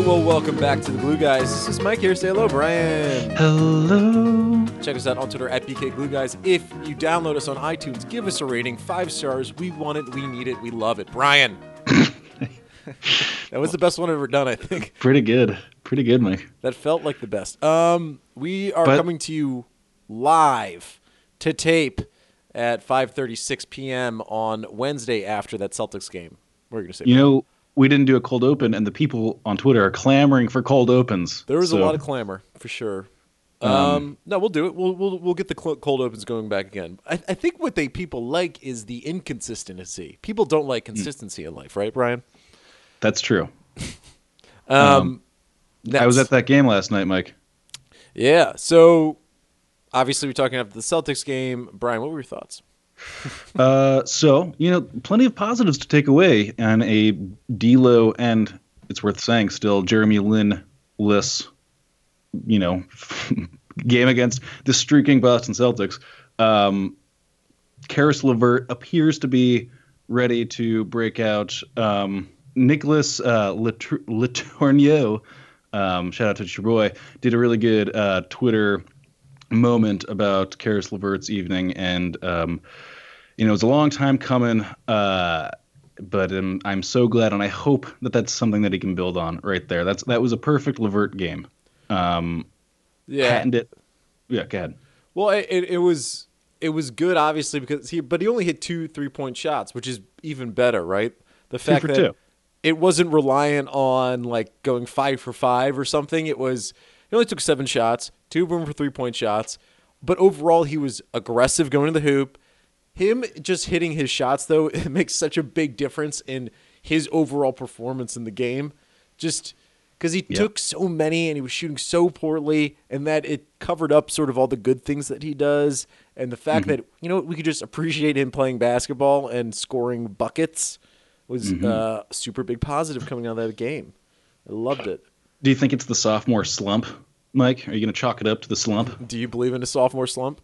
Well, welcome back to the Glue Guys. This is Mike here. Say hello, Brian. Hello. Check us out on Twitter at BK Glue Guys. If you download us on iTunes, give us a rating. 5 stars. We want it. We need it. We love it. Brian. That was the best one I've ever done, I think. Pretty good. Pretty good, Mike. That felt like the best. We are coming to you live to tape at 5:36 p.m. on Wednesday after that Celtics game. What are you going to say? You know, we didn't do a cold open, and the people on Twitter are clamoring for cold opens. There was a lot of clamor, for sure. No, we'll do it. We'll get the cold opens going back again. I think what people like is the inconsistency. People don't like consistency in life, right, Brian? That's true. I was at that game last night, Mike. Yeah. So obviously we're talking after the Celtics game. Brian, what were your thoughts? Plenty of positives to take away on a D'Lo and, it's worth saying still, Jeremy Lin-less, game against the streaking Boston Celtics. Caris LeVert appears to be ready to break out. Nicholas Letourneau, shout out to your boy, did a really good Twitter moment about Caris LeVert's evening, and it was a long time coming, but I'm so glad, and I hope that that's something that he can build on right there. That was a perfect LeVert game. Patented it. Yeah, go ahead. Well, it was good, obviously, because he only hit 2 3-point shots, which is even better, right? The fact that it wasn't reliant on like going 5 for 5 or something. He only took 7 shots, 2 of them for 3-point shots, but overall he was aggressive going to the hoop. Him just hitting his shots, though, it makes such a big difference in his overall performance in the game. Just because he took so many and he was shooting so poorly, and that it covered up sort of all the good things that he does. And the fact that, we could just appreciate him playing basketball and scoring buckets was a super big positive coming out of that game. I loved it. Do you think it's the sophomore slump, Mike? Are you going to chalk it up to the slump? Do you believe in a sophomore slump?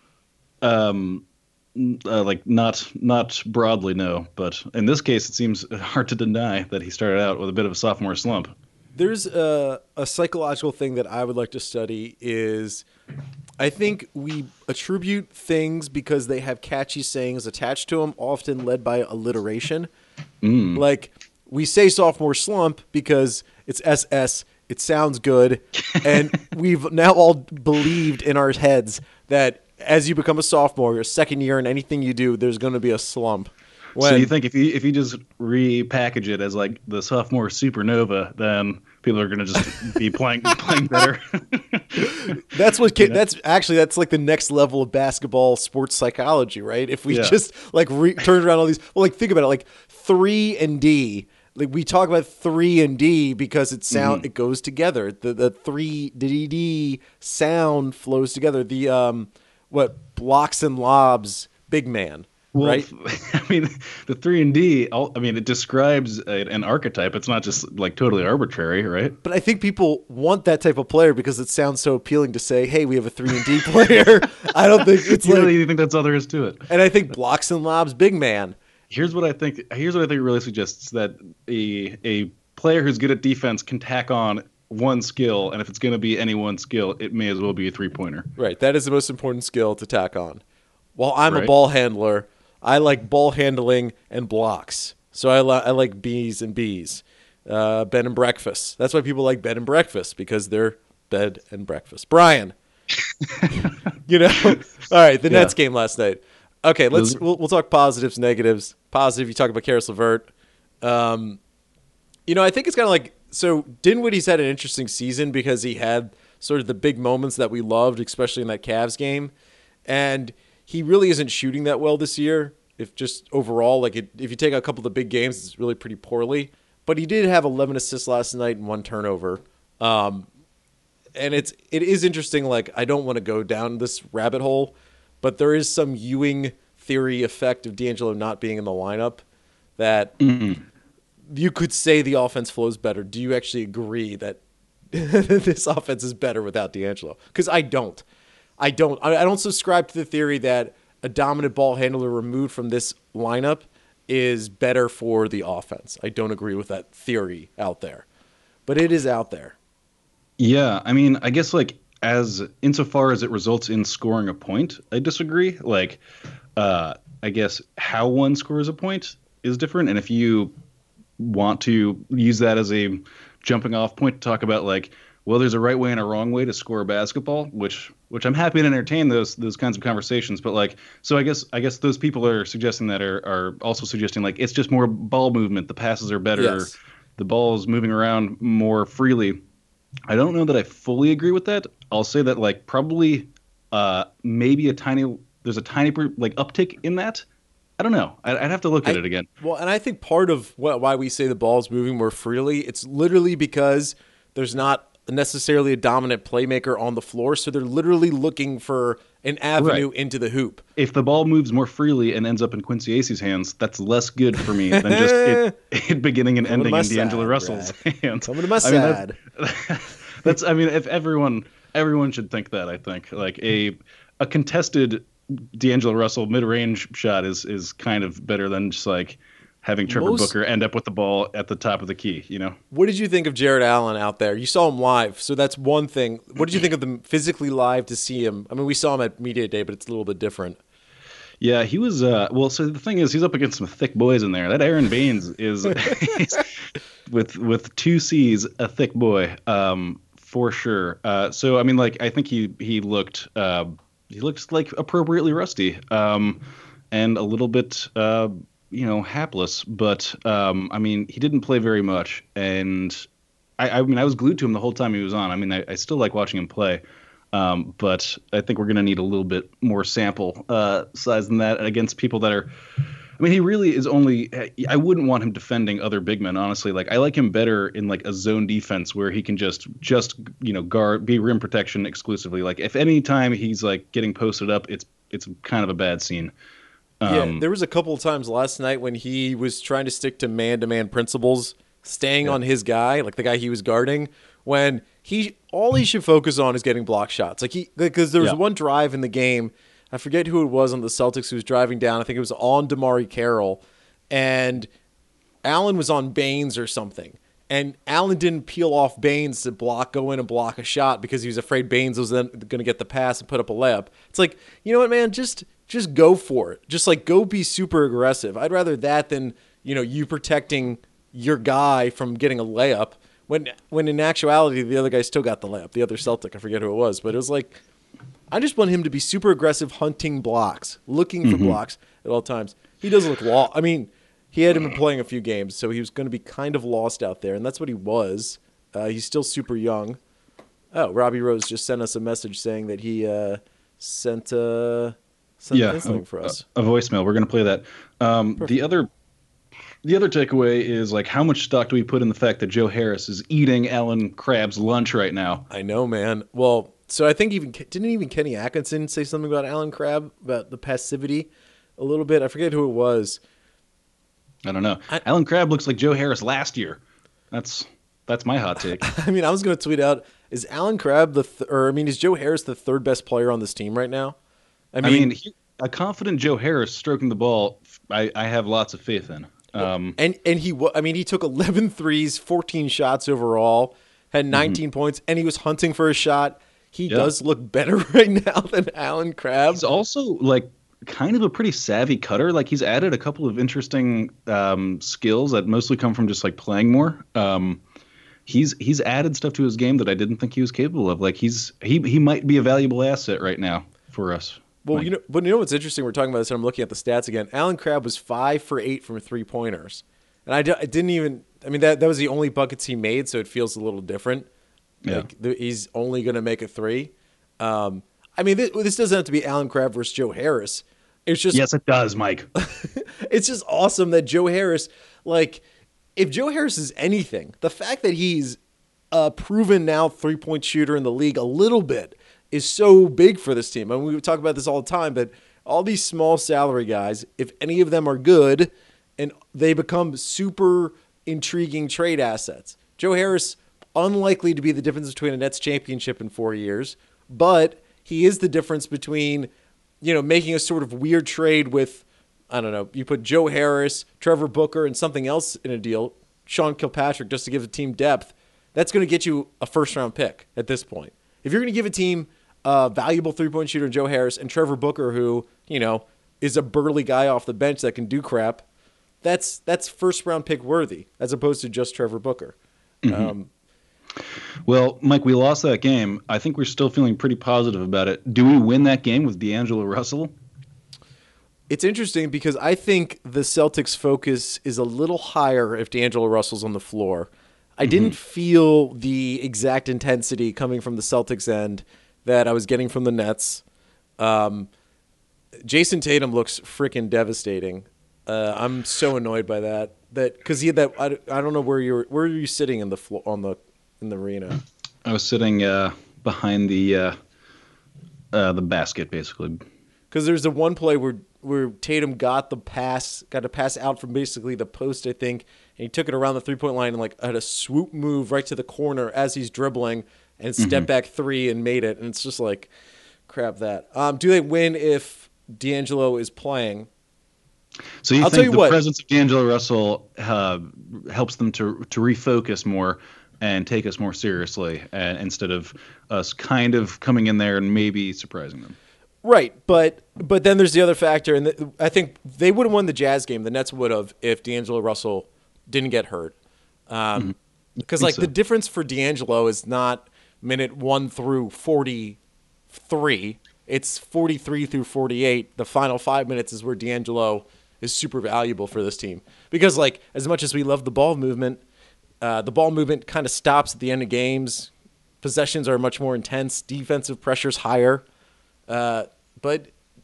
Not broadly, no. But in this case, it seems hard to deny that he started out with a bit of a sophomore slump. There's a psychological thing that I would like to study is I think we attribute things because they have catchy sayings attached to them, often led by alliteration. Like we say sophomore slump because it's SS, it sounds good, and we've now all believed in our heads that as you become a sophomore, your second year, and anything you do, there's going to be a slump. So you think if you just repackage it as like the sophomore supernova, then people are going to just be playing better? That's that's like the next level of basketball sports psychology, right? If we just like turn around all these, think about it, like 3 and D. Like we talk about 3 and D because it goes together. The 3 D sound flows together. The blocks and lobs, big man. Well, right? I mean, the 3 and D, it describes an archetype. It's not just like totally arbitrary, right? But I think people want that type of player because it sounds so appealing to say, hey, we have a 3 and D player. I don't think it's you think that's all there is to it. And I think blocks and lobs, big man. Here's what I think really suggests that a player who's good at defense can tack on one skill, and if it's going to be any one skill, it may as well be a 3-pointer. Right. That is the most important skill to tack on. While I'm a ball handler, I like ball handling and blocks. So I like B's and B's. Bed and breakfast. That's why people like bed and breakfast, because they're bed and breakfast. Brian. All right, the Nets game last night. Okay, we'll talk positives, negatives. Positive, you talk about Caris LeVert. I think it's kind of like, so Dinwiddie's had an interesting season because he had sort of the big moments that we loved, especially in that Cavs game. And he really isn't shooting that well this year. If just overall, if you take a couple of the big games, it's really pretty poorly. But he did have 11 assists last night and 1 turnover. And it is interesting. Like, I don't want to go down this rabbit hole, but there is some Ewing theory effect of D'Angelo not being in the lineup that you could say the offense flows better. Do you actually agree that this offense is better without D'Angelo? Because I don't. I don't subscribe to the theory that a dominant ball handler removed from this lineup is better for the offense. I don't agree with that theory out there. but it is out there. Yeah, I mean, I guess like as insofar as it results in scoring a point, I disagree. Like, I guess how one scores a point is different, and if you want to use that as a jumping off point to talk about like, well, there's a right way and a wrong way to score a basketball, which I'm happy to entertain those kinds of conversations. But like, so I guess those people are suggesting that are also suggesting like it's just more ball movement, the passes are better, Yes. the ball is moving around more freely. I don't know that I fully agree with that. I'll say that like probably maybe there's a tiny like uptick in that. I don't know. I'd have to look at it again. Well, and I think part of why we say the ball's moving more freely, it's literally because there's not necessarily a dominant playmaker on the floor, so they're literally looking for an avenue into the hoop. If the ball moves more freely and ends up in Quincy Acey's hands, that's less good for me than just it beginning and ending in D'Angelo Russell's hands. Coming to my side. That's I mean, if everyone should think that. I think like a contested D'Angelo Russell mid-range shot is kind of better than just like having Trevor Booker end up with the ball at the top of the key, you know? What did you think of Jared Allen out there? You saw him live, so that's one thing. What did you think of them physically live to see him? I mean, we saw him at Media Day, but it's a little bit different. Yeah, he was well, so the thing is he's up against some thick boys in there. That Aaron Baines is with two C's, a thick boy, for sure. So I mean like I think he looked like appropriately rusty, and a little bit hapless, but I mean, he didn't play very much, and I mean, I was glued to him the whole time he was on. I mean, I still like watching him play, but I think we're going to need a little bit more sample size than that against people that are. I mean, he really is only. I wouldn't want him defending other big men, honestly. Like, I like him better in like a zone defense where he can just guard, be rim protection exclusively. Like, if any time he's like getting posted up, it's kind of a bad scene. Yeah, there was a couple of times last night when he was trying to stick to man-to-man principles, staying on his guy, like the guy he was guarding, when all he should focus on is getting block shots. Because there was one drive in the game, I forget who it was on the Celtics who was driving down. I think it was on DeMarre Carroll, and Allen was on Baines or something. And Allen didn't peel off Baines to go in and block a shot because he was afraid Baines was then going to get the pass and put up a layup. It's like, you know what, man, just go for it. Just like go be super aggressive. I'd rather that than, you protecting your guy from getting a layup when in actuality the other guy still got the layup. The other Celtic, I forget who it was, but it was like I just want him to be super aggressive hunting blocks, looking for blocks at all times. He does look lost. I mean, he hadn't been playing a few games, so he was going to be kind of lost out there, and that's what he was. He's still super young. Oh, Robbie Rose just sent us a message saying that he sent something for us. A voicemail. We're going to play that. The other takeaway is like how much stock do we put in the fact that Joe Harris is eating Allen Crabbe's lunch right now? I know, man. Well, so I think didn't Kenny Atkinson say something about Allen Crabbe, about the passivity a little bit? I forget who it was. I don't know. Allen Crabbe looks like Joe Harris last year. That's my hot take. I mean, I was going to tweet out, is Allen Crabbe is Joe Harris the third best player on this team right now? I mean a confident Joe Harris stroking the ball, I have lots of faith in. He took 11 threes, 14 shots overall, had 19 points, and he was hunting for a shot. He does look better right now than Allen Crabbe. He's also like kind of a pretty savvy cutter. Like he's added a couple of interesting skills that mostly come from just like playing more. He's added stuff to his game that I didn't think he was capable of. Like he might be a valuable asset right now for us. Well, but you know what's interesting? We're talking about this, and I'm looking at the stats again. Allen Crabbe was 5 for 8 from 3-pointers, and I didn't even. I mean, that was the only buckets he made, so it feels a little different. Yeah. Like he's only going to make a 3. I mean, this doesn't have to be Allen Crabbe versus Joe Harris. It's just yes, it does, Mike. It's just awesome that Joe Harris, like, if Joe Harris is anything, the fact that he's a proven now 3-point shooter in the league a little bit is so big for this team. I mean, we talk about this all the time, but all these small salary guys, if any of them are good, and they become super intriguing trade assets. Joe Harris, unlikely to be the difference between a Nets championship in 4 years, but he is the difference between, making a sort of weird trade with, I don't know, you put Joe Harris, Trevor Booker, and something else in a deal, Sean Kilpatrick, just to give the team depth, that's going to get you a first-round pick at this point. If you're going to give a team a valuable three-point shooter, Joe Harris, and Trevor Booker, who, is a burly guy off the bench that can do crap, that's first-round pick worthy, as opposed to just Trevor Booker. Mm-hmm. Well, Mike, we lost that game. I think we're still feeling pretty positive about it. Do we win that game with D'Angelo Russell? It's interesting because I think the Celtics' focus is a little higher if D'Angelo Russell's on the floor. I didn't feel the exact intensity coming from the Celtics end that I was getting from the Nets. Jason Tatum looks freaking devastating. I'm so annoyed by that because he had that. I don't know where are you sitting in the floor in the arena? I was sitting behind the basket basically. Because there's the one play where Tatum got a pass out from basically the post, I think, and he took it around the 3-point line and had a swoop move right to the corner as he's dribbling and step back three and made it. And it's just like, crap that. Do they win if D'Angelo is playing? So you think the presence of D'Angelo Russell helps them to refocus more and take us more seriously instead of us kind of coming in there and maybe surprising them? Right, but then there's the other factor, and I think they would have won the Jazz game. The Nets would have if D'Angelo Russell didn't get hurt. Because the difference for D'Angelo is not minute 1 through 43. It's 43 through 48. The final 5 minutes is where D'Angelo is super valuable for this team. Because as much as we love the ball movement kind of stops at the end of games. Possessions are much more intense. Defensive pressure's higher. But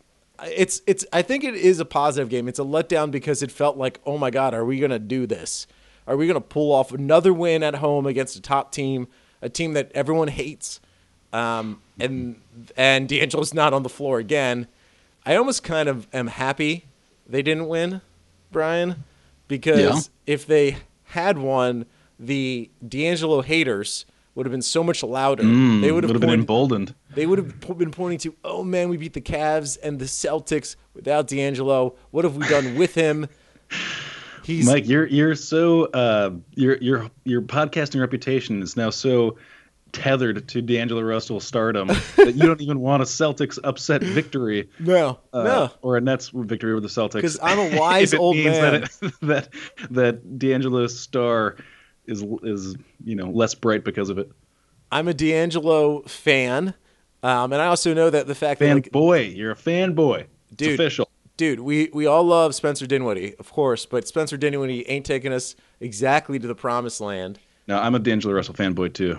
I think it is a positive game. It's a letdown because it felt like, oh my God, are we going to do this? Are we going to pull off another win at home against a top team, a team that everyone hates? And D'Angelo's not on the floor again. I almost kind of am happy they didn't win, Brian, because if they had won, the D'Angelo haters would have been so much louder. They would have been emboldened. They would have been pointing to, oh man, we beat the Cavs and the Celtics without D'Angelo. What have we done with him? Mike, you're so your podcasting reputation is now so tethered to D'Angelo Russell's stardom that you don't even want a Celtics upset victory. No. Or a Nets victory over the Celtics. Because I'm a wise old man. that D'Angelo's star is less bright because of it. I'm a D'Angelo fan, and I also know that the fact that you're a fanboy. It's official. Dude, we all love Spencer Dinwiddie, of course, but Spencer Dinwiddie ain't taking us exactly to the promised land. No, I'm a D'Angelo Russell fanboy too.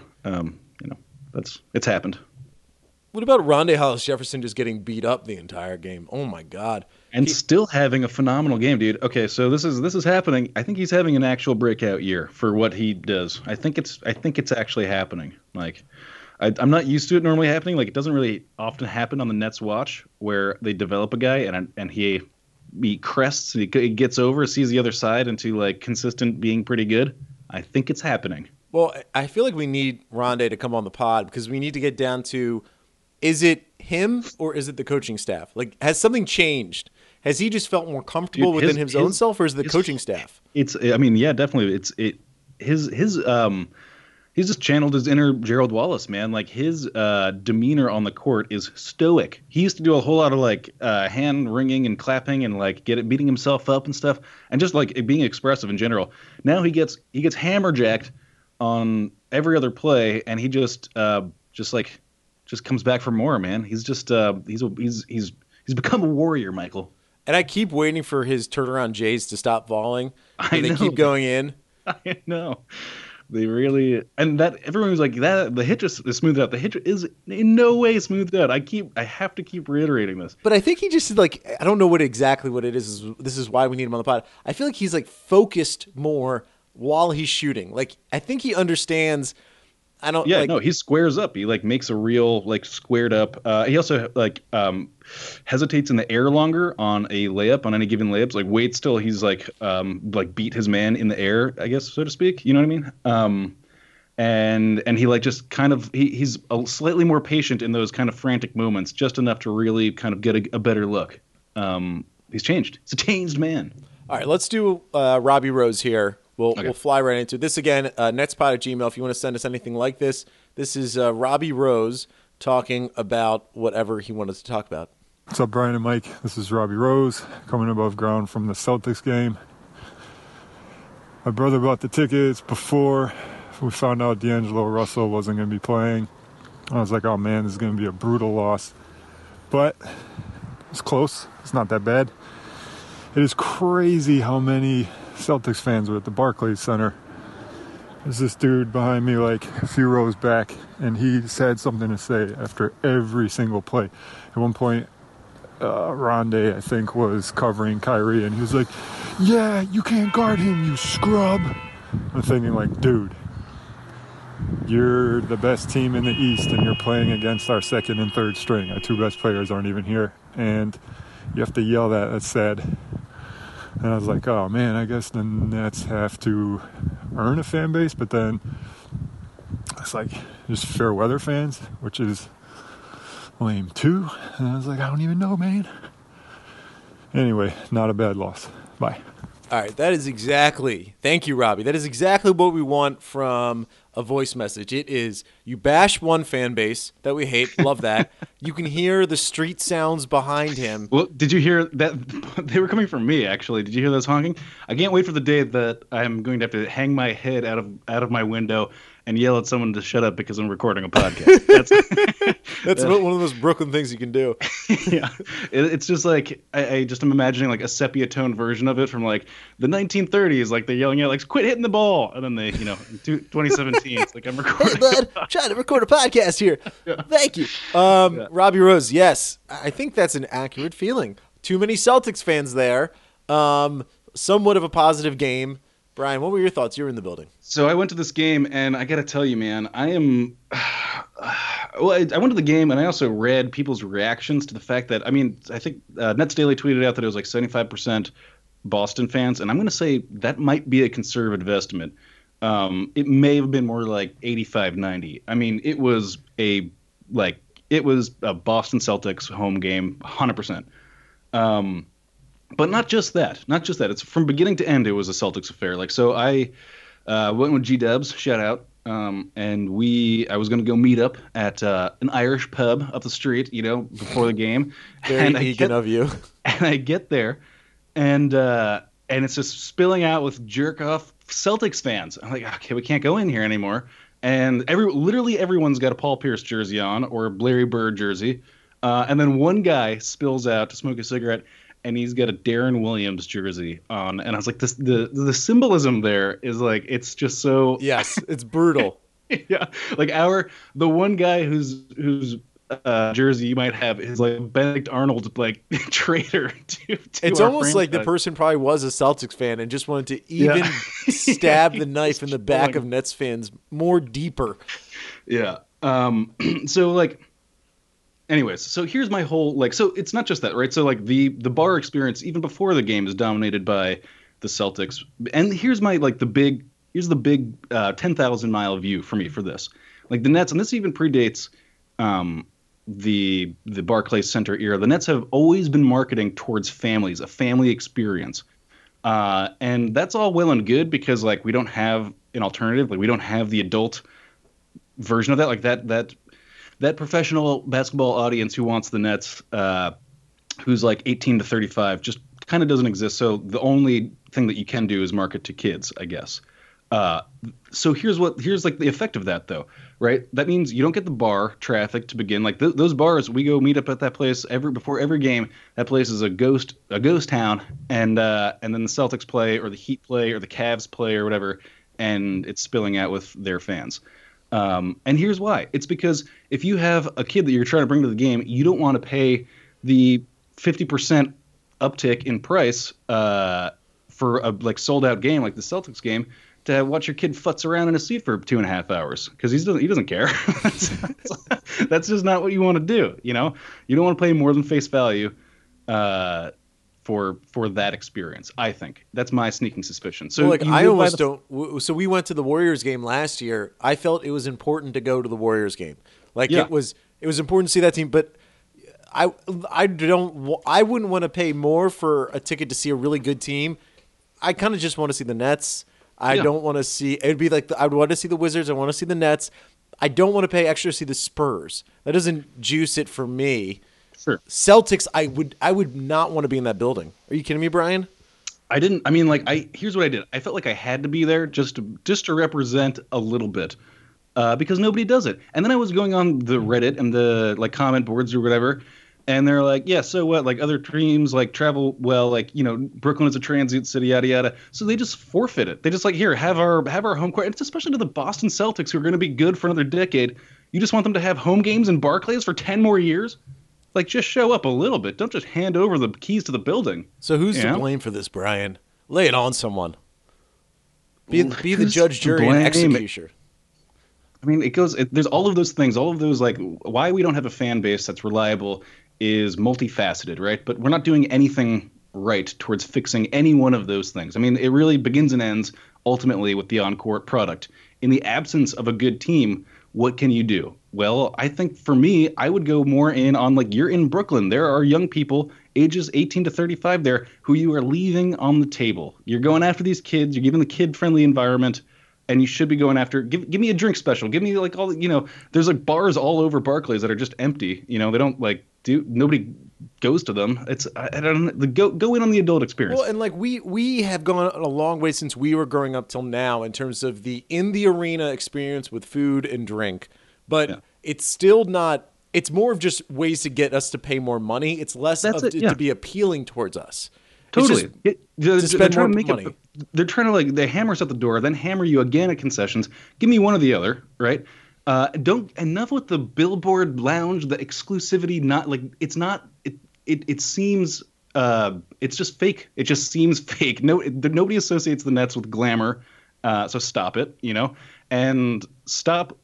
It's happened. What about Rondae Hollis-Jefferson just getting beat up the entire game? Oh my God. And still having a phenomenal game, dude. Okay, so this is happening. I think he's having an actual breakout year for what he does. I think it's actually happening. I'm not used to it normally happening. It doesn't really often happen on the Nets watch where they develop a guy and he crests and he gets over, sees the other side into consistent being pretty good. I think it's happening. Well, I feel like we need Rondae to come on the pod because we need to get down to, is it him or is it the coaching staff? Has something changed? Has he just felt more comfortable within his own self, or is it the coaching staff? Definitely. He's just channeled his inner Gerald Wallace, man. His demeanor on the court is stoic. He used to do a whole lot of hand wringing and clapping and beating himself up and stuff, and just being expressive in general. Now he gets hammerjacked on every other play, and he just comes back for more, man. He's just he's become a warrior, Michael. And I keep waiting for his turnaround Jays to stop falling. They keep going in. I know. They really, and that everyone was like that. The hit just is smoothed out. The hit is in no way smoothed out. I have to keep reiterating this. But I think he just I don't know exactly what it is. This is why we need him on the pod. I feel like he's focused more while he's shooting. I think he understands. I don't. Yeah, no, he squares up. He makes a real squared up. He also hesitates in the air longer on a layup, on any given layups. Waits till he's beat his man in the air, I guess, so to speak. You know what I mean? And he just kind of he's slightly more patient in those kind of frantic moments, just enough to really kind of get a better look. He's changed. He's a changed man. All right, let's do Robbie Rose here. We'll fly right into this again. Netspod@gmail.com. If you want to send us anything like this, this is Robbie Rose talking about whatever he wanted to talk about. What's up, Brian and Mike? This is Robbie Rose coming above ground from the Celtics game. My brother bought the tickets before we found out D'Angelo Russell wasn't going to be playing. I was like, oh man, this is going to be a brutal loss. But it's close. It's not that bad. It is crazy how many Celtics fans were at the Barclays Center. There's this dude behind me, like a few rows back, and he just had something to say after every single play. At one point, Rondé, I think, was covering Kyrie, and he was like, yeah, you can't guard him, you scrub. I'm thinking, like, dude, you're the best team in the East, and you're playing against our second and third string. Our two best players aren't even here, and you have to yell that. That's sad. And I was like, oh, man, I guess the Nets have to earn a fan base, but then it's like just fair weather fans, which is lame too. And I was like, I don't even know, man. Anyway, not a bad loss. Bye. All right, thank you, Robbie. That is exactly what we want from a voice message. It is, you bash one fan base that we hate, love that. You can hear the street sounds behind him. Well, did you hear that? They were coming from me, actually. Did you hear those honking? I can't wait for the day that I'm going to have to hang my head out of my window and yell at someone to shut up because I'm recording a podcast. That's one of those Brooklyn things you can do. Yeah. It's just like, I just am imagining like a sepia tone version of it from like the 1930s. Like they're yelling out like, quit hitting the ball. And then they, 2017, it's like I'm recording. Hey, bud, I'm trying to record a podcast here. Yeah. Thank you. Robbie Rose, yes. I think that's an accurate feeling. Too many Celtics fans there. Somewhat of a positive game. Brian, what were your thoughts? You were in the building. So I went to this game, and I got to tell you, man, I am well, I went to the game, and I also read people's reactions to the fact that, I think Nets Daily tweeted out that it was like 75% Boston fans, and I'm going to say that might be a conservative estimate. It may have been more like 85-90. It was a Boston Celtics home game, 100%. But not just that. It's from beginning to end. It was a Celtics affair. So I went with G-Dubs, shout out, and I was going to go meet up at an Irish pub up the street, before the game. Very vegan of you. And I get there, and it's just spilling out with jerk off Celtics fans. I'm like, okay, we can't go in here anymore. And literally everyone's got a Paul Pierce jersey on or a Larry Bird jersey, and then one guy spills out to smoke a cigarette. And he's got a Darren Williams jersey on, and I was like, the symbolism there is like, it's just so. Yes, it's brutal. Yeah, like the one guy whose jersey you might have is like Benedict Arnold, like traitor to it's our almost franchise. Like the person probably was a Celtics fan and just wanted to even stab the knife in the back of Nets fans more deeper. Yeah. So like. Anyways, so here's my whole so it's not just that, right? So like the bar experience even before the game is dominated by the Celtics, and here's the big 10,000 mile view for me for this. Like the Nets, and this even predates the Barclays Center era. The Nets have always been marketing towards families, a family experience, and that's all well and good because like we don't have an alternative, like we don't have the adult version of that, like that professional basketball audience who wants the Nets, who's like 18 to 35, just kind of doesn't exist. So the only thing that you can do is market to kids, I guess. So here's like the effect of that, though, right? That means you don't get the bar traffic to begin. Like those bars, we go meet up at that place before every game. That place is a ghost town, and then the Celtics play or the Heat play or the Cavs play or whatever, and it's spilling out with their fans. And here's why. It's because if you have a kid that you're trying to bring to the game, you don't want to pay the 50% uptick in price for a sold out game like the Celtics game to watch your kid futz around in a seat for 2.5 hours because he doesn't care. That's just not what you want to do. You don't want to pay more than face value for that experience. I think that's my sneaking suspicion. So I almost don't. So we went to the Warriors game last year. I felt it was important to go to the Warriors game. It was important to see that team, but I wouldn't want to pay more for a ticket to see a really good team. I kind of just want to see the Nets. I don't want to see. It'd be like I would want to see the Wizards. I want to see the Nets. I don't want to pay extra to see the Spurs. That doesn't juice it for me. Sure. Celtics, I would not want to be in that building. Are you kidding me, Brian? I didn't. I mean, like, here's what I did. I felt like I had to be there just to represent a little bit, because nobody does it. And then I was going on the Reddit and the like comment boards or whatever, and they're like, yeah, so what? Like other teams like travel well, like Brooklyn is a transient city, yada yada. So they just forfeit it. They just like here have our home court. And it's especially to the Boston Celtics who are going to be good for another decade. You just want them to have home games in Barclays for 10 more years? Like, just show up a little bit. Don't just hand over the keys to the building. So who's to blame for this, Brian? Lay it on someone. Be the judge, jury, and executioner. I mean, there's all of those things, all of those, like, why we don't have a fan base that's reliable is multifaceted, right? But we're not doing anything right towards fixing any one of those things. I mean, it really begins and ends ultimately with the on-court product. In the absence of a good team, what can you do? Well, I think for me, I would go more in on, like, you're in Brooklyn. There are young people, ages 18 to 35 there, who you are leaving on the table. You're going after these kids. You're giving the kid-friendly environment, and you should be going after, give me a drink special. Give me, like, all, there's, like, bars all over Barclays that are just empty. They don't, like, nobody goes to them. It's, I don't know, go in on the adult experience. Well, and, like, we have gone a long way since we were growing up till now in terms of the in-the-arena experience with food and drink. But it's still not – it's more of just ways to get us to pay more money. It's less to be appealing towards us. Totally. To spend more money. They're trying to, like, they hammer us at the door, then hammer you again at concessions. Give me one or the other, right? Enough with the billboard lounge, the exclusivity. Not like it's not. It seems it's just fake. It just seems fake. Nobody associates the Nets with glamour, so stop it. And stop.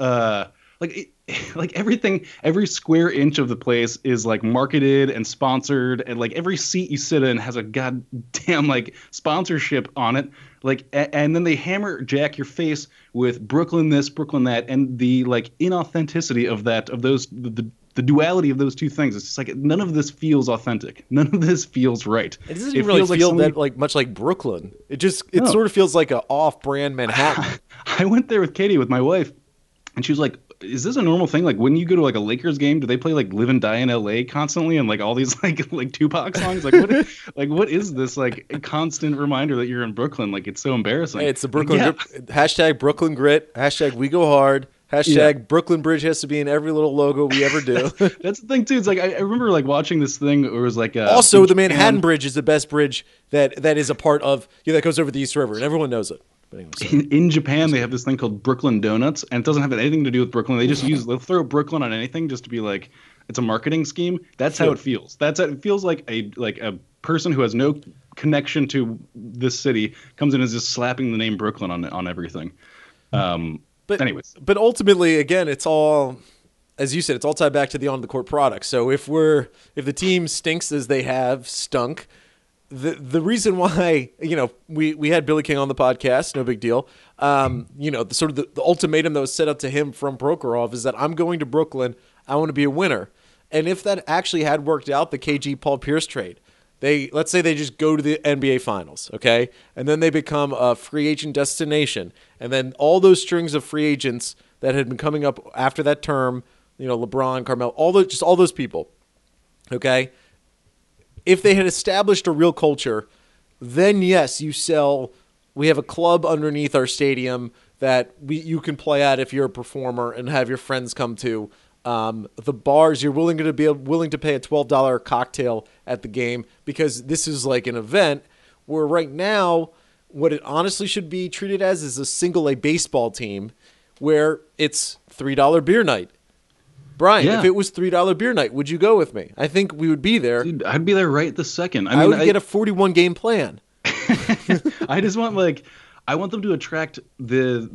Like everything, every square inch of the place is like marketed and sponsored, and like every seat you sit in has a goddamn like sponsorship on it. Like, and then they hammer jack your face with Brooklyn this, Brooklyn that, and the like inauthenticity of the duality of those two things. It's just like none of this feels authentic. None of this feels right. It doesn't even really feel that like much like Brooklyn. It sort of feels like an off-brand Manhattan. I went there with Katie, with my wife, and she was like, is this a normal thing? Like, when you go to like a Lakers game, do they play like Live and Die in LA constantly and like all these like Tupac songs? Like what is this like constant reminder that you're in Brooklyn? Like, it's so embarrassing. Hey, it's the Brooklyn grit. Hashtag Brooklyn Grit. Hashtag We Go Hard. Hashtag Brooklyn Bridge has to be in every little logo we ever do. That's the thing too. It's like I remember like watching this thing where it was like also the Manhattan Bridge is the best bridge that is a part of that goes over the East River, and everyone knows it. In Japan, they have this thing called Brooklyn Donuts, and it doesn't have anything to do with Brooklyn. They'll throw Brooklyn on anything just to be like, it's a marketing scheme. That's how it feels. It feels like a person who has no connection to this city comes in and is just slapping the name Brooklyn on everything. But ultimately, again, it's all, as you said, it's all tied back to the on the court product. So if the team stinks as they have stunk. The reason why, we had Billy King on the podcast, no big deal. The ultimatum that was set up to him from Prokhorov is that I'm going to Brooklyn. I want to be a winner. And if that actually had worked out, the KG Paul Pierce trade, let's say they just go to the NBA Finals, okay? And then they become a free agent destination. And then all those strings of free agents that had been coming up after that term, LeBron, Carmelo, all those people, okay? If they had established a real culture, then yes, you sell. We have a club underneath our stadium that you can play at if you're a performer and have your friends come to. The bars, you're willing to pay a $12 cocktail at the game because this is like an event where right now what it honestly should be treated as is a single A baseball team where it's $3 beer night. Brian, if it was $3 beer night, would you go with me? I think we would be there. Dude, I'd be there right this second. I would get a 41 game plan. I just want I want them to attract the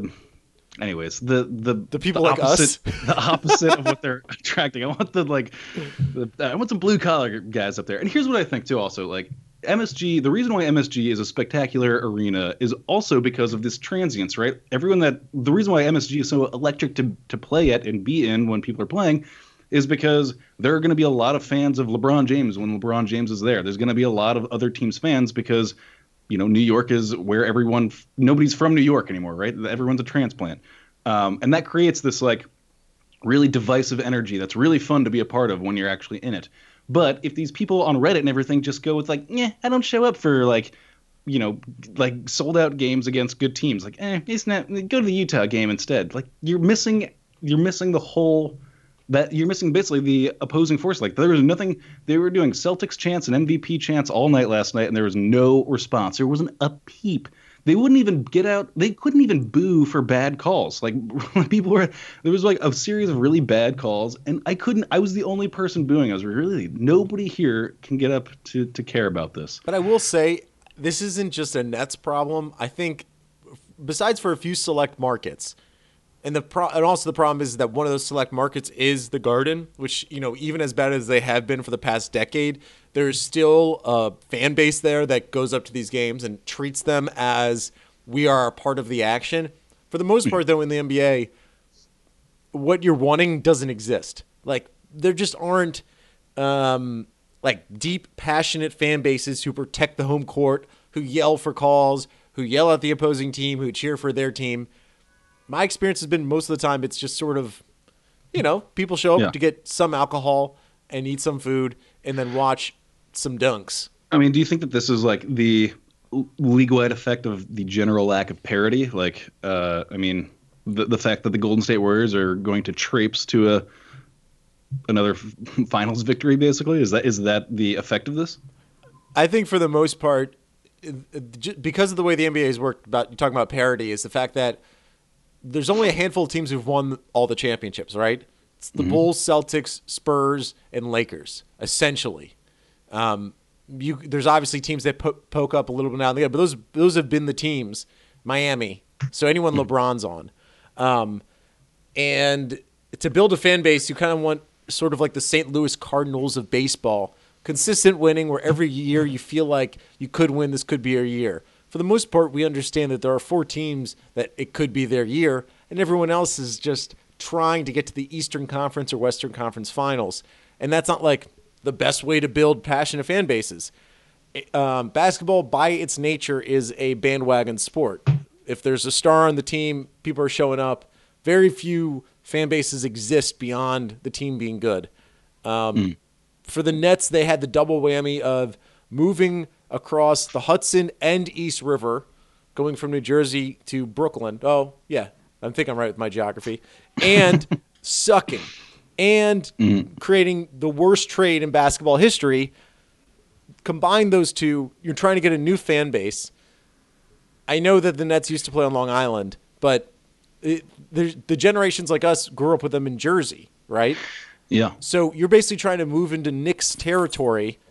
people like us, the opposite of what they're attracting. I want I want some blue collar guys up there. And here's what I think too. Also, like MSG, the reason why MSG is a spectacular arena is also because of this transience, right? The reason why MSG is so electric to play at and be in when people are playing is because there are going to be a lot of fans of LeBron James when LeBron James is there. There's going to be a lot of other teams' fans because New York is where nobody's from New York anymore, right? Everyone's a transplant. And that creates this like really divisive energy that's really fun to be a part of when you're actually in it. But if these people on Reddit and everything just go with like, I don't show up for like, like sold out games against good teams. Like, it's not, go to the Utah game instead. Like you're missing the whole, that you're missing basically the opposing force. Like there was nothing, they were doing Celtics chants and MVP chants all night last night and there was no response. There wasn't a peep. They wouldn't even get out. They couldn't even boo for bad calls. Like there was like a series of really bad calls, and I was the only person booing. I was really, nobody here can get up to care about this. But I will say, this isn't just a Nets problem. I think, besides for a few select markets, and also the problem is that one of those select markets is the Garden, which, even as bad as they have been for the past decade, there's still a fan base there that goes up to these games and treats them as we are a part of the action. For the most part, though, in the NBA, what you're wanting doesn't exist. Like, there just aren't like deep, passionate fan bases who protect the home court, who yell for calls, who yell at the opposing team, who cheer for their team. My experience has been most of the time it's just sort of, people show up to get some alcohol and eat some food and then watch some dunks. I mean, do you think that this is like the league-wide effect of the general lack of parity? Like, I mean, the fact that the Golden State Warriors are going to traipse to another finals victory, basically? Is that the effect of this? I think for the most part, because of the way the NBA has worked, you're talking about parity, is the fact that there's only a handful of teams who've won all the championships, right? It's the Bulls, Celtics, Spurs, and Lakers, essentially. There's obviously teams that poke up a little bit now and again, but those have been the teams. Miami, so anyone LeBron's on. And to build a fan base, you kind of want sort of like the St. Louis Cardinals of baseball, consistent winning where every year you feel like you could win, this could be your year. For the most part, we understand that there are 4 teams that it could be their year, and everyone else is just trying to get to the Eastern Conference or Western Conference finals. And that's not like the best way to build passionate fan bases. Basketball, by its nature, is a bandwagon sport. If there's a star on the team, people are showing up. Very few fan bases exist beyond the team being good. For the Nets, they had the double whammy of moving across the Hudson and East River, going from New Jersey to Brooklyn. Oh, yeah, I think I'm right with my geography. And sucking. And creating the worst trade in basketball history. Combine those two, you're trying to get a new fan base. I know that the Nets used to play on Long Island, but the generations like us grew up with them in Jersey, right? Yeah. So you're basically trying to move into Knicks territory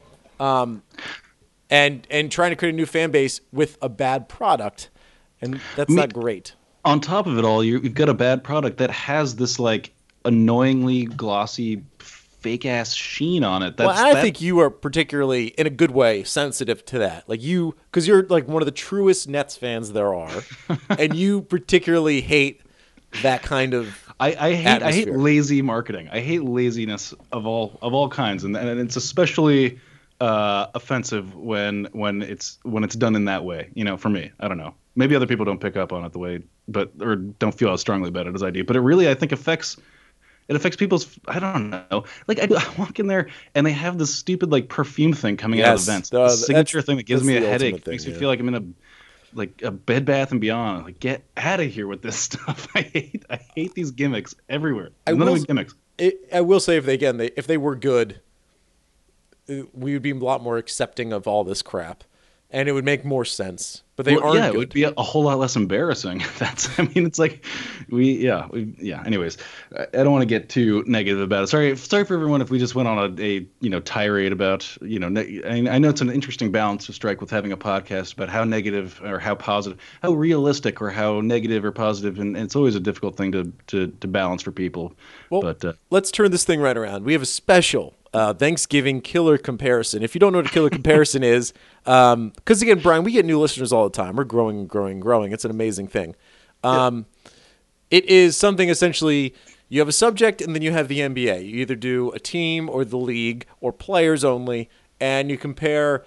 and trying to create a new fan base with a bad product, and that's not great. On top of it all, you've got a bad product that has this like annoyingly glossy, fake ass sheen on it. I think you are particularly, in a good way, sensitive to that. Like because you're like one of the truest Nets fans there are, and you particularly hate that kind of. I hate lazy marketing. I hate laziness of all kinds, and it's especially offensive when it's done in that way. For me, I don't know. Maybe other people don't pick up on it the way, or don't feel as strongly about it as I do. But it really, I think, affects people's. I don't know. Like I walk in there and they have this stupid like perfume thing coming out of the vents. The signature thing that gives me a headache. Makes me feel like I'm in a Bed Bath and Beyond. Like, get out of here with this stuff. I hate these gimmicks everywhere. Gimmicks. I will say, if they were good, we would be a lot more accepting of all this crap, and it would make more sense. But they aren't. Yeah, it would be a whole lot less embarrassing. It's like Anyways, I don't want to get too negative about it. Sorry for everyone if we just went on a tirade about I know it's an interesting balance to strike with having a podcast about how negative or how positive, how realistic or how negative or positive, and it's always a difficult thing to balance for people. Well, but let's turn this thing right around. We have a special Thanksgiving killer comparison. If you don't know what a killer comparison is, because again, Brian, we get new listeners all the time. We're growing. It's an amazing thing. It is something essentially, you have a subject and then you have the NBA. You either do a team or the league or players only, and you compare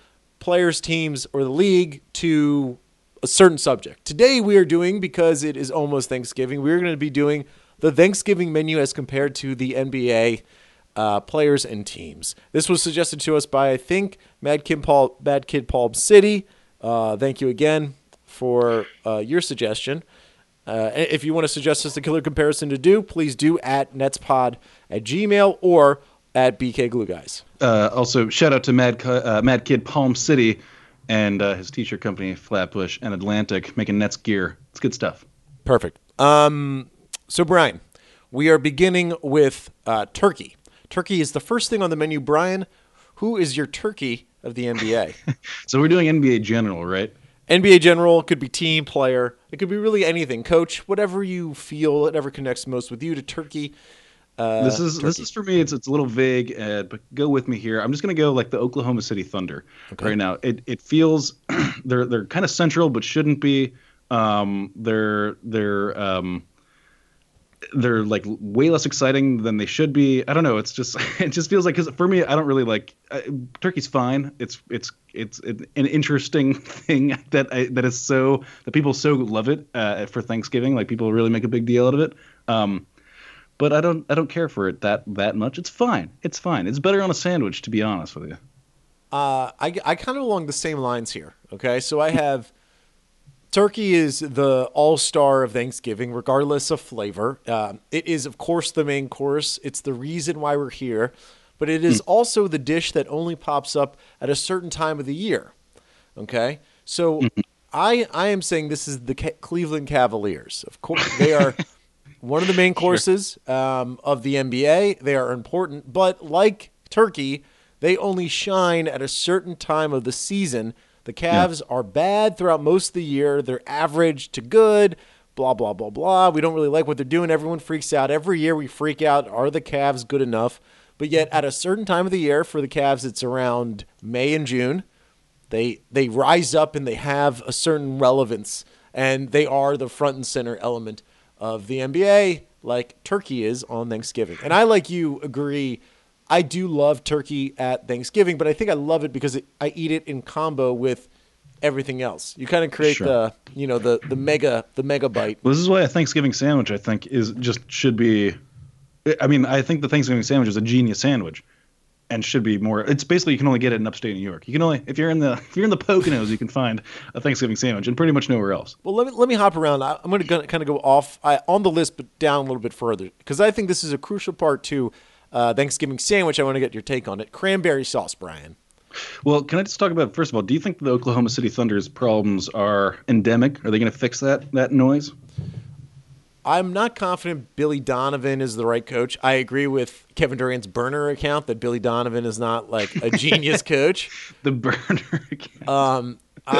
players, teams, or the league to a certain subject. Today we are doing, because it is almost Thanksgiving, we're going to be doing the Thanksgiving menu as compared to the NBA players and teams. This was suggested to us by, I think, Mad Kid Palm City. Thank you again for your suggestion. If you want to suggest us a killer comparison to do, please do at netspod@gmail or at BK Glue Guys. Also, shout out to Mad Kid Palm City and his t-shirt company, Flatbush and Atlantic, making Nets gear. It's good stuff. Perfect. So, Brian, we are beginning with turkey. Turkey is the first thing on the menu. Brian, who is your turkey of the NBA? So we're doing NBA general, right? NBA general, could be team, player. It could be really anything. Coach, whatever you feel, whatever connects most with you to turkey. This is for me. It's a little vague, but go with me here. I'm just gonna go like the Oklahoma City Thunder right now. It feels they're kind of central, but shouldn't be. They're like way less exciting than they should be. I don't know. It just feels like, because for me, I don't really like turkey's fine. It's an interesting thing that is so that people so love it for Thanksgiving. Like people really make a big deal out of it. But I don't care for it that much. It's fine. It's fine. It's better on a sandwich, to be honest with you. I kind of along the same lines here. Okay, so I have turkey is the all-star of Thanksgiving, regardless of flavor. It is, of course, the main course. It's the reason why we're here, but it is also the dish that only pops up at a certain time of the year. Okay, so I am saying this is the Cleveland Cavaliers. Of course, they are one of the main courses of the NBA. They are important, but like turkey, they only shine at a certain time of the season. The Cavs are bad throughout most of the year. They're average to good, blah, blah, blah, blah. We don't really like what they're doing. Everyone freaks out. Every year we freak out. Are the Cavs good enough? But yet at a certain time of the year for the Cavs, it's around May and June. They rise up and they have a certain relevance, and they are the front and center element of the NBA, like turkey is on Thanksgiving. And I, like you, agree. I do love turkey at Thanksgiving, but I think I love it because I eat it in combo with everything else. You kind of create the mega bite. Well, this is why a Thanksgiving sandwich, I think, should be. I mean, I think the Thanksgiving sandwich is a genius sandwich, and should be more. It's basically, you can only get it in upstate New York. You can only if you're in the Poconos, you can find a Thanksgiving sandwich, and pretty much nowhere else. Well, let me hop around. I'm going to kind of go off on the list, but down a little bit further, because I think this is a crucial part to Thanksgiving sandwich. I want to get your take on it. Cranberry sauce, Brian. Well, can I just talk about, first of all, do you think the Oklahoma City Thunder's problems are endemic? Are they going to fix that noise? I'm not confident Billy Donovan is the right coach. I agree with Kevin Durant's burner account that Billy Donovan is not like a genius coach. The burner account.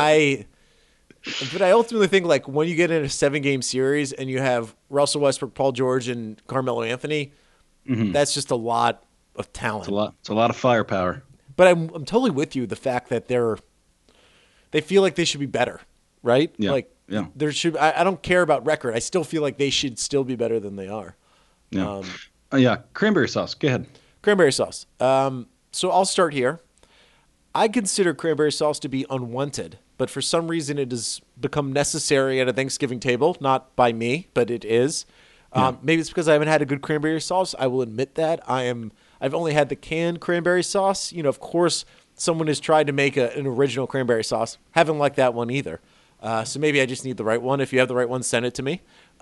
But I ultimately think, like, when you get in a 7-game series and you have Russell Westbrook, Paul George, and Carmelo Anthony, that's just a lot of talent. It's a lot of firepower. But I'm totally with you. The fact that they feel like they should be better, right? Yeah. There should. I don't care about record. I still feel like they should still be better than they are. Yeah. Cranberry sauce. Go ahead. Cranberry sauce. So I'll start here. I consider cranberry sauce to be unwanted, but for some reason it has become necessary at a Thanksgiving table. Not by me, but it is. Maybe it's because I haven't had a good cranberry sauce. I will admit that. I've only had the canned cranberry sauce. Of course, someone has tried to make an original cranberry sauce. Haven't liked that one either. So maybe I just need the right one. If you have the right one, send it to me.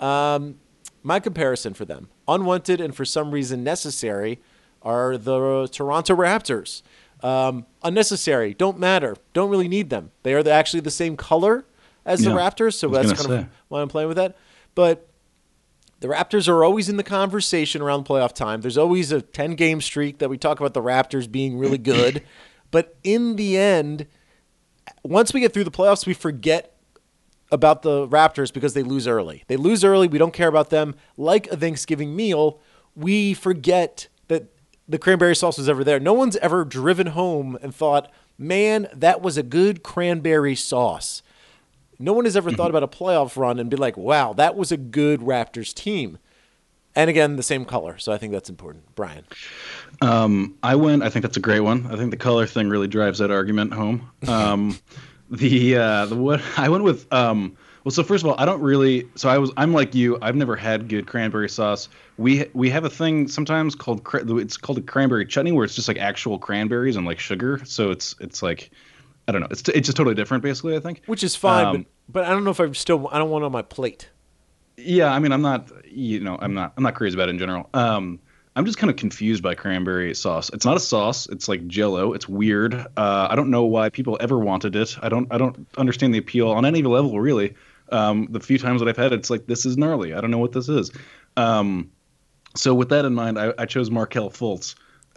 My comparison for them, unwanted and for some reason necessary, are the Toronto Raptors. Unnecessary, don't matter, don't really need them. They are actually the same color as the Raptors, so that's kind of why I'm playing with that. But the Raptors are always in the conversation around playoff time. There's always a 10-game streak that we talk about the Raptors being really good. But in the end, once we get through the playoffs, we forget about the Raptors because they lose early. They lose early. We don't care about them. Like a Thanksgiving meal, we forget that the cranberry sauce was ever there. No one's ever driven home and thought, man, that was a good cranberry sauce. No one has ever thought about a playoff run and be like, wow, that was a good Raptors team. And again, the same color, so I think that's important. Brian. I think that's a great one. I think the color thing really drives that argument home. The what I went with well, so first of all, I don't really. I'm like you. I've never had good cranberry sauce. We have a thing sometimes called it's called a cranberry chutney, where it's just like actual cranberries and like sugar. So it's like, I don't know. It's just totally different, basically. I think. Which is fine, but I don't know if I don't want it on my plate. Yeah, I mean, I'm not crazy about it in general. I'm just kind of confused by cranberry sauce. It's not a sauce. It's like Jell-O. It's weird. I don't know why people ever wanted it. I don't understand the appeal on any level, really. The few times that I've had it, it's like, this is gnarly. I don't know what this is. So with that in mind, I chose Markelle Fultz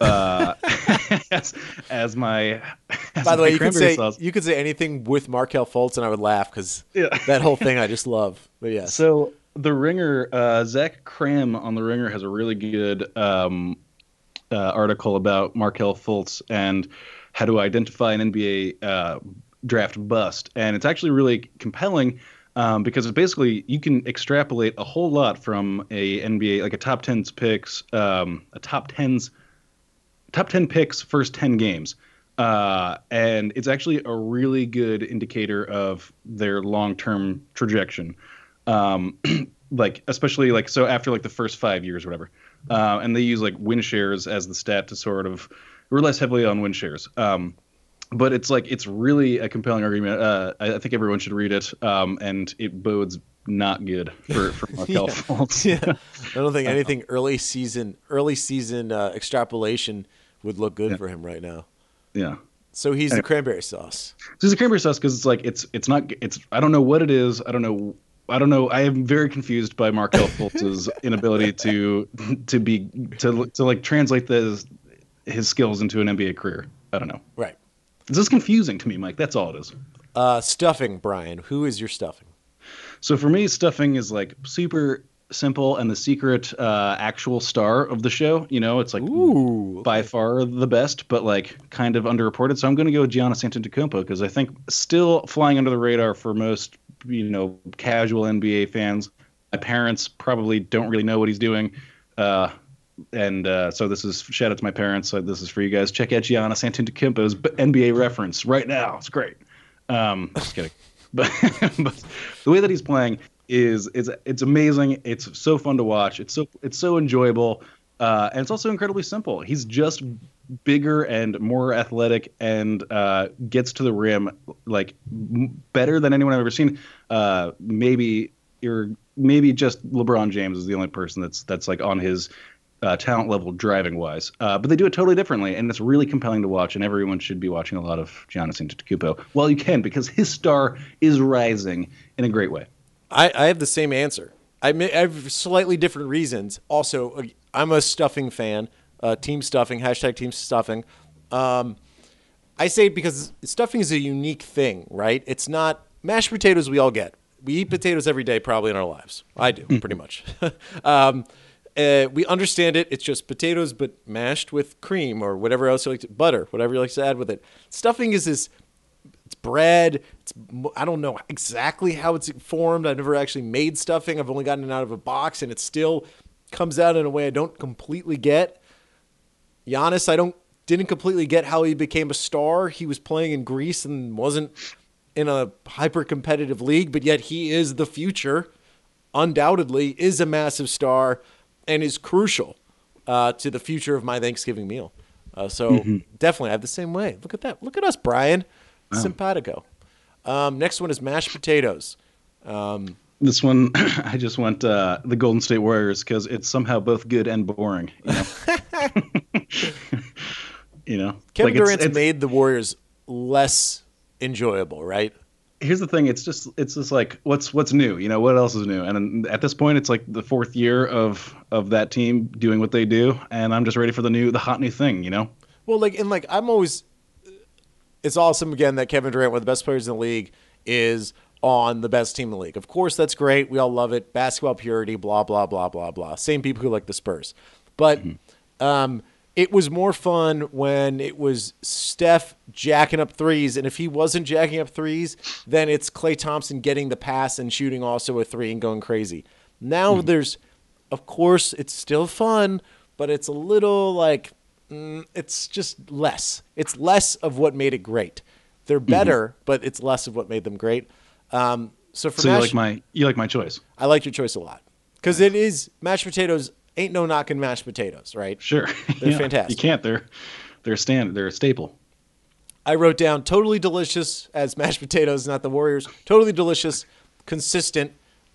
as my. By the way, you could say anything with Markelle Fultz, and I would laugh because that whole thing I just love. But yeah. So The Ringer, Zach Cram on The Ringer has a really good article about Markelle Fultz and how to identify an NBA draft bust, and it's actually really compelling. Because it's basically, you can extrapolate a whole lot from a NBA, like a top 10 picks, top 10 picks, first 10 games. And it's actually a really good indicator of their long-term trajectory. Like, especially like, so after like the first 5 years or whatever. And they use like win shares as the stat to sort of rely heavily on win shares. But it's really a compelling argument. I think everyone should read it, and it bodes not good for Markelle Fultz. Yeah. I don't think anything early season extrapolation would look good for him right now. Yeah. So he's the cranberry sauce. So he's the cranberry sauce because it's like it's not. I don't know what it is. I don't know. I am very confused by Markelle Fultz's inability to like translate his skills into an NBA career. I don't know. Right. This is confusing to me, Mike. That's all it is. Stuffing, Brian. Who is your stuffing? So for me, stuffing is like super simple and the secret actual star of the show. You know, it's like by far the best, but like kind of underreported. So I'm going to go with Giannis Antetokounmpo because I think still flying under the radar for most, casual NBA fans. My parents probably don't really know what he's doing. And so this is shout out to my parents. So this is for you guys. Check out Giannis Antetokounmpo's NBA reference right now. It's great. Just kidding. But the way that he's playing is it's amazing. It's so fun to watch. It's so enjoyable. And it's also incredibly simple. He's just bigger and more athletic and gets to the rim like better than anyone I've ever seen. Maybe just LeBron James is the only person that's like on his talent level driving wise, but they do it totally differently, and it's really compelling to watch. And everyone should be watching a lot of Giannis Antetokounmpo while you can, because his star is rising in a great way. I have the same answer. I have slightly different reasons. Also, I'm a stuffing fan. Team stuffing, #team stuffing. I say it because stuffing is a unique thing, right? It's not mashed potatoes. We all get. We eat potatoes every day, probably in our lives. I do, pretty much. We understand it. It's just potatoes, but mashed with cream or whatever else you like butter, whatever you like to add with it. Stuffing is this. It's bread. I don't know exactly how it's formed. I've never actually made stuffing. I've only gotten it out of a box, and it still comes out in a way I don't completely get. Giannis, didn't completely get how he became a star. He was playing in Greece and wasn't in a hyper-competitive league, but yet he is the future. Undoubtedly, is a massive star. And is crucial to the future of my Thanksgiving meal. Definitely, I have the same way. Look at that. Look at us, Brian. Wow. Simpatico. Next one is mashed potatoes. This one, I just went the Golden State Warriors because it's somehow both good and boring. Kevin Durant's made the Warriors less enjoyable, right? Here's the thing. It's just like what's new. What else is new? And at this point, it's like the fourth year of that team doing what they do, and I'm just ready for the hot new thing. Well, I'm always. It's awesome again that Kevin Durant, one of the best players in the league, is on the best team in the league. Of course, that's great. We all love it. Basketball purity. Blah blah blah blah blah. Same people who like the Spurs, but. It was more fun when it was Steph jacking up threes, and if he wasn't jacking up threes, then it's Klay Thompson getting the pass and shooting also a three and going crazy. Now there's Of course, it's still fun, but it's a little like it's just less. It's less of what made it great. They're better, but it's less of what made them great. So you like my choice. I like your choice a lot because it is mashed potatoes. Ain't no knocking mashed potatoes, right? Sure, They're fantastic. You can't. They're a staple. I wrote down totally delicious as mashed potatoes, not the Warriors. Totally delicious, consistent,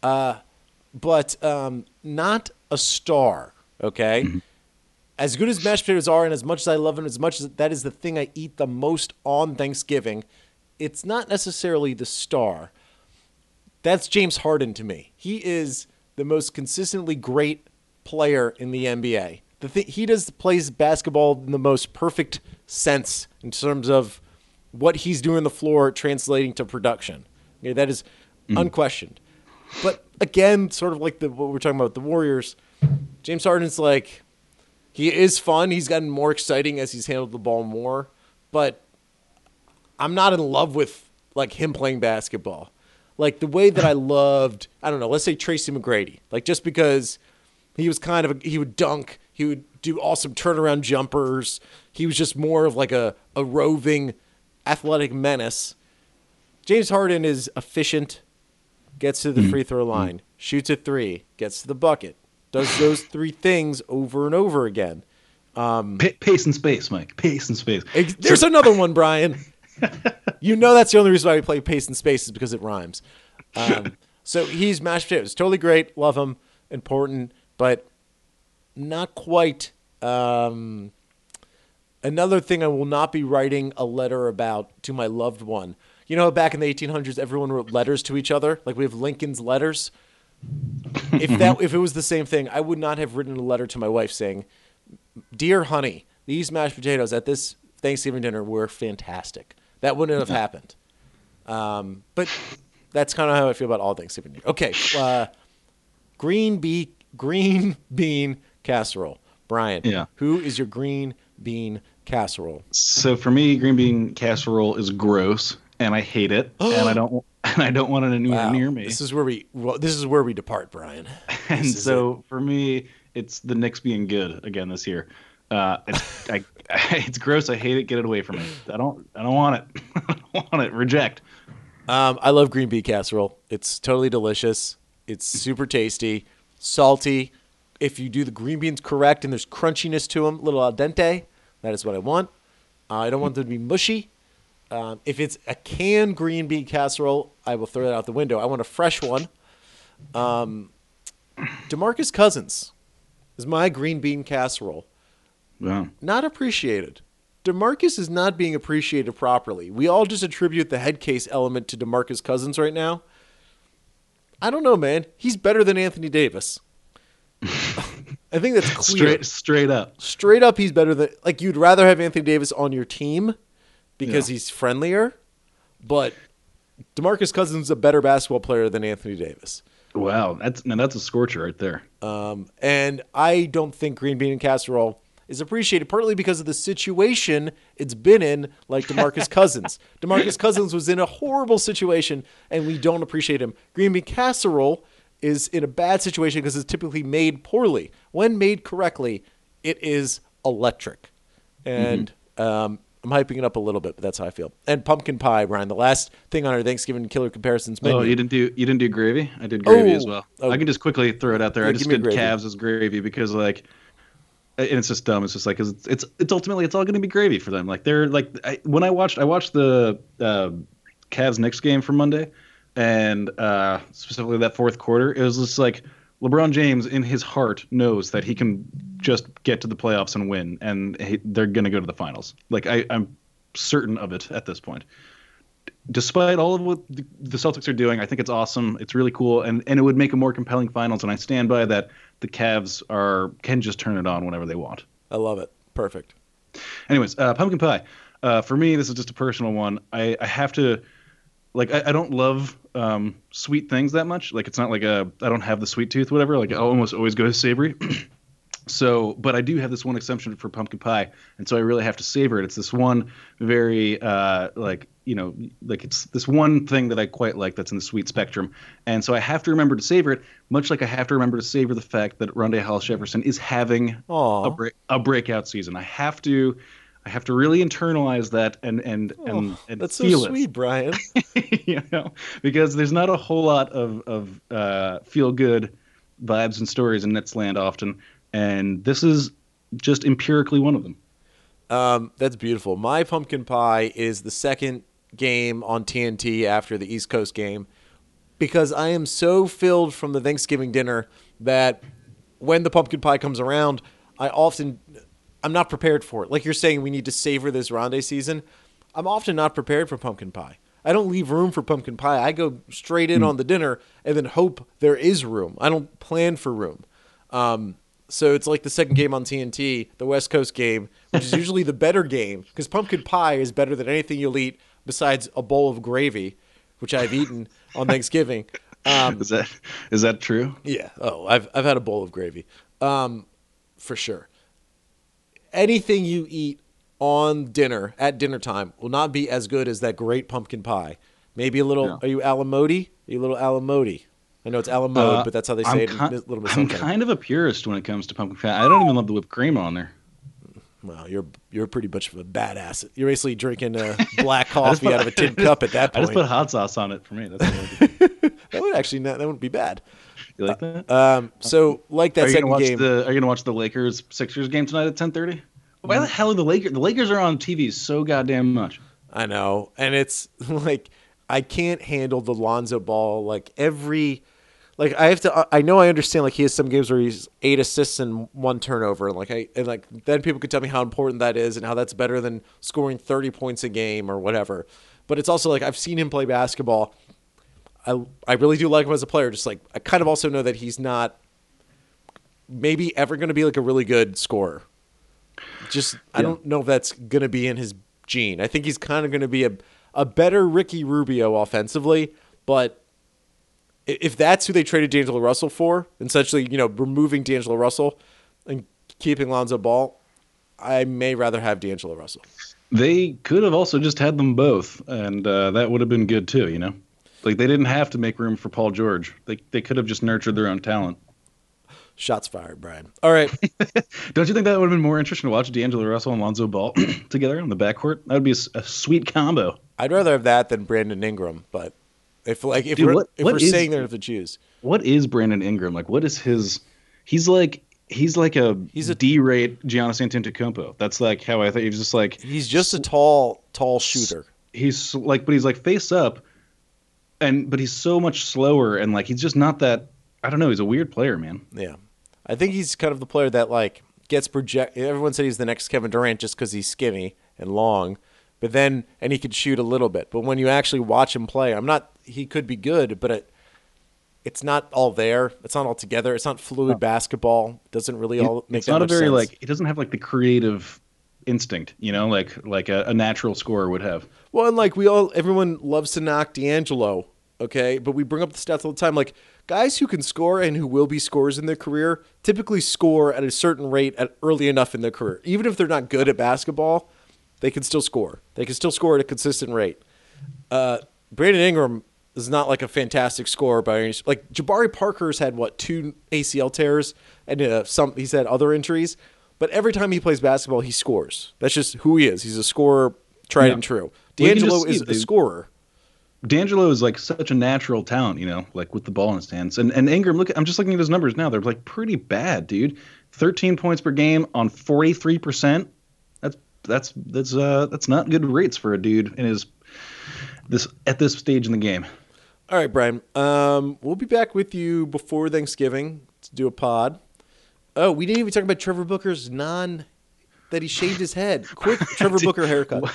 but not a star. Okay. Mm-hmm. As good as mashed potatoes are, and as much as I love them, as much as that is the thing I eat the most on Thanksgiving, it's not necessarily the star. That's James Harden to me. He is the most consistently great player in the NBA. He plays basketball in the most perfect sense in terms of what he's doing on the floor translating to production. Okay, that is unquestioned. But again, sort of like what we're talking about with the Warriors, James Harden's like, he is fun. He's gotten more exciting as he's handled the ball more. But I'm not in love with like him playing basketball. Like the way that I loved, I don't know, let's say Tracy McGrady. Like just because he was he would dunk, he would do awesome turnaround jumpers. He was just more of like a roving athletic menace. James Harden is efficient, gets to the free throw line, shoots a three, gets to the bucket, does those three things over and over again. Pace and space, Mike. Pace and space. There's another one, Brian. You know that's the only reason why we play pace and space is because it rhymes. So he's mashed potatoes. Totally great. Love him. Important, but not quite. Another thing I will not be writing a letter about to my loved one. You know, back in the 1800s, everyone wrote letters to each other. Like we have Lincoln's letters. If it was the same thing, I would not have written a letter to my wife saying, "Dear honey, these mashed potatoes at this Thanksgiving dinner were fantastic." That wouldn't have happened. But that's kind of how I feel about all Thanksgiving dinner. Okay, green bean casserole. Brian, who is your green bean casserole? So for me, green bean casserole is gross, and I hate it, and I don't want it anywhere near me. This is where we depart, Brian. And so for me, it's the Knicks being good again this year. It's gross. I hate it. Get it away from me. I don't want it. I don't want it. Reject. I love green bean casserole. It's totally delicious. It's super tasty, salty. If you do the green beans correct and there's crunchiness to them, a little al dente, that is what I want. I don't want them to be mushy. If it's a canned green bean casserole, I will throw that out the window. I want a fresh one. DeMarcus Cousins is my green bean casserole. Wow. Not appreciated. DeMarcus is not being appreciated properly. We all just attribute the head case element to DeMarcus Cousins right now. I don't know, man. He's better than Anthony Davis. I think that's clear. Straight up. Straight up, he's better than... Like, you'd rather have Anthony Davis on your team because he's friendlier, but DeMarcus Cousins is a better basketball player than Anthony Davis. Wow, that's a scorcher right there. And I don't think green bean and casserole is appreciated, partly because of the situation it's been in, like DeMarcus Cousins. DeMarcus Cousins was in a horrible situation, and we don't appreciate him. Green bean casserole is in a bad situation because it's typically made poorly. When made correctly, it is electric. And I'm hyping it up a little bit, but that's how I feel. And pumpkin pie, Brian. The last thing on our Thanksgiving Killer Comparisons menu. Oh, you didn't do gravy? I did gravy as well. I can just quickly throw it out there. I just did calves as gravy because like, and it's just dumb. It's just like cause it's ultimately it's all going to be gravy for them. Like they're like when I watched the Cavs Knicks game from Monday, and specifically that fourth quarter, it was just like LeBron James in his heart knows that he can just get to the playoffs and win, and they're going to go to the finals. Like I'm certain of it at this point. Despite all of what the Celtics are doing, I think it's awesome. It's really cool, and it would make a more compelling finals. And I stand by that. The Cavs can just turn it on whenever they want. I love it. Perfect. Anyways, pumpkin pie. For me, this is just a personal one. I have to, like, I don't love sweet things that much. Like, it's not like I don't have the sweet tooth, whatever. Like, I almost always go to savory. So, but I do have this one exemption for pumpkin pie, and so I really have to savor it. It's this one very like it's this one thing that I quite like that's in the sweet spectrum, and so I have to remember to savor it. Much like I have to remember to savor the fact that Rondé Hollis Jefferson is having a breakout season. I have to really internalize that and that's feel so sweet, Brian. Because there's not a whole lot of feel good vibes and stories in Netsland often. And this is just empirically one of them. That's beautiful. My pumpkin pie is the second game on TNT after the East Coast game because I am so filled from the Thanksgiving dinner that when the pumpkin pie comes around, I'm not prepared for it. Like you're saying, we need to savor this Rondé season. I'm often not prepared for pumpkin pie. I don't leave room for pumpkin pie. I go straight in on the dinner and then hope there is room. I don't plan for room. So it's like the second game on TNT, the West Coast game, which is usually the better game because pumpkin pie is better than anything you'll eat besides a bowl of gravy, which I've eaten on Thanksgiving. Is that true? Yeah. Oh, I've had a bowl of gravy, for sure. Anything you eat on dinner at dinner time will not be as good as that great pumpkin pie. Maybe a little. Yeah. Are you Alamodi? Are you a little Alamodi? I know it's Alamode, but that's how they say it. I'm kind of a purist when it comes to pumpkin pie. I don't even love the whipped cream on there. Well, you're pretty much of a badass. You're basically drinking black coffee out of a tin cup at that point. I just put hot sauce on it for me. That's that would actually that wouldn't be bad. You like that? So like that second game. Are you gonna watch the Lakers Sixers game tonight at 10:30? Why the hell are the Lakers? The Lakers are on TV so goddamn much. I know, and it's like I can't handle the Lonzo Ball I have to. I know I understand. Like he has some games where he's 8 assists and 1 turnover. And then people could tell me how important that is and how that's better than scoring 30 points a game or whatever. But it's also like I've seen him play basketball. I really do like him as a player. Just like I kind of also know that he's not maybe ever going to be like a really good scorer. I don't know if that's going to be in his gene. I think he's kind of going to be a better Ricky Rubio offensively, but if that's who they traded D'Angelo Russell for, essentially, removing D'Angelo Russell and keeping Lonzo Ball, I may rather have D'Angelo Russell. They could have also just had them both, and that would have been good too, Like they didn't have to make room for Paul George. They could have just nurtured their own talent. Shots fired, Brian. All right. Don't you think that would have been more interesting to watch D'Angelo Russell and Lonzo Ball together on the backcourt? That would be a sweet combo. I'd rather have that than Brandon Ingram, but if we're saying there to choose, what is Brandon Ingram like? What is his? He's like a D-rate Giannis Antetokounmpo. That's like how I thought he was just like. He's just a tall shooter. He's like face up, but he's so much slower and like he's just not that. I don't know. He's a weird player, man. Yeah, I think he's kind of the player that like gets projected. Everyone said he's the next Kevin Durant just because he's skinny and long. But then, and he could shoot a little bit. But when you actually watch him play, he could be good, but it's not all there. It's not all together. It's not fluid basketball. It doesn't really all make that much sense. It's not he doesn't have like the creative instinct, like a natural scorer would have. Well, and like everyone loves to knock D'Angelo, okay? But we bring up the stats all the time. Like guys who can score and who will be scorers in their career typically score at a certain rate early enough in their career. Even if they're not good at basketball, they can still score. They can still score at a consistent rate. Brandon Ingram is not like a fantastic scorer by any. Like Jabari Parker's had 2 ACL tears and he's had other injuries, but every time he plays basketball, he scores. That's just who he is. He's a scorer, tried and true. D'Angelo is a scorer. D'Angelo is like such a natural talent, like with the ball in his hands. And Ingram, I'm just looking at his numbers now. They're like pretty bad, dude. 13 points per game on 43%. That's not good rates for a dude in at this stage in the game. All right, Brian. We'll be back with you before Thanksgiving to do a pod. Oh, we didn't even talk about Trevor Booker's that he shaved his head. Quick Trevor Booker haircut.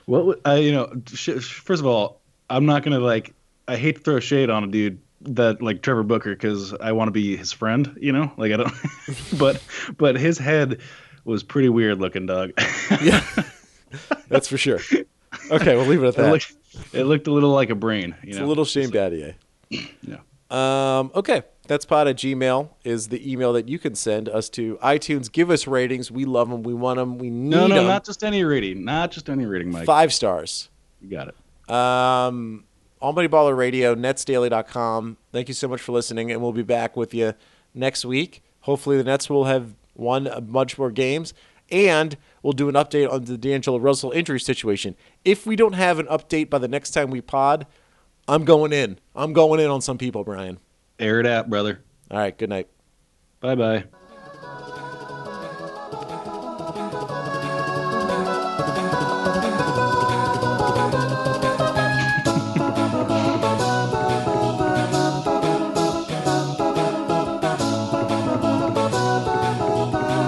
First of all, I'm not gonna I hate to throw shade on a dude that like Trevor Booker because I want to be his friend. I don't. but his head was pretty weird looking, dog. Yeah, that's for sure. Okay, we'll leave it at that. It looked a little like a brain. It's a little Shane Battier. Yeah. Okay. That's pod at Gmail is the email that you can send us to. iTunes, give us ratings. We love them. We want them. We need them. No, not just any rating. Not just any rating, Mike. 5 stars. You got it. Almighty Baller Radio, netsdaily.com. Thank you so much for listening, and we'll be back with you next week. Hopefully the Nets will have won a bunch more games, and we'll do an update on the D'Angelo Russell injury situation. If we don't have an update by the next time we pod, I'm going in. I'm going in on some people, Brian. Air it out, brother. All right, good night. Bye-bye.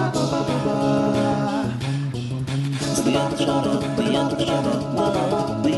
The end of the show.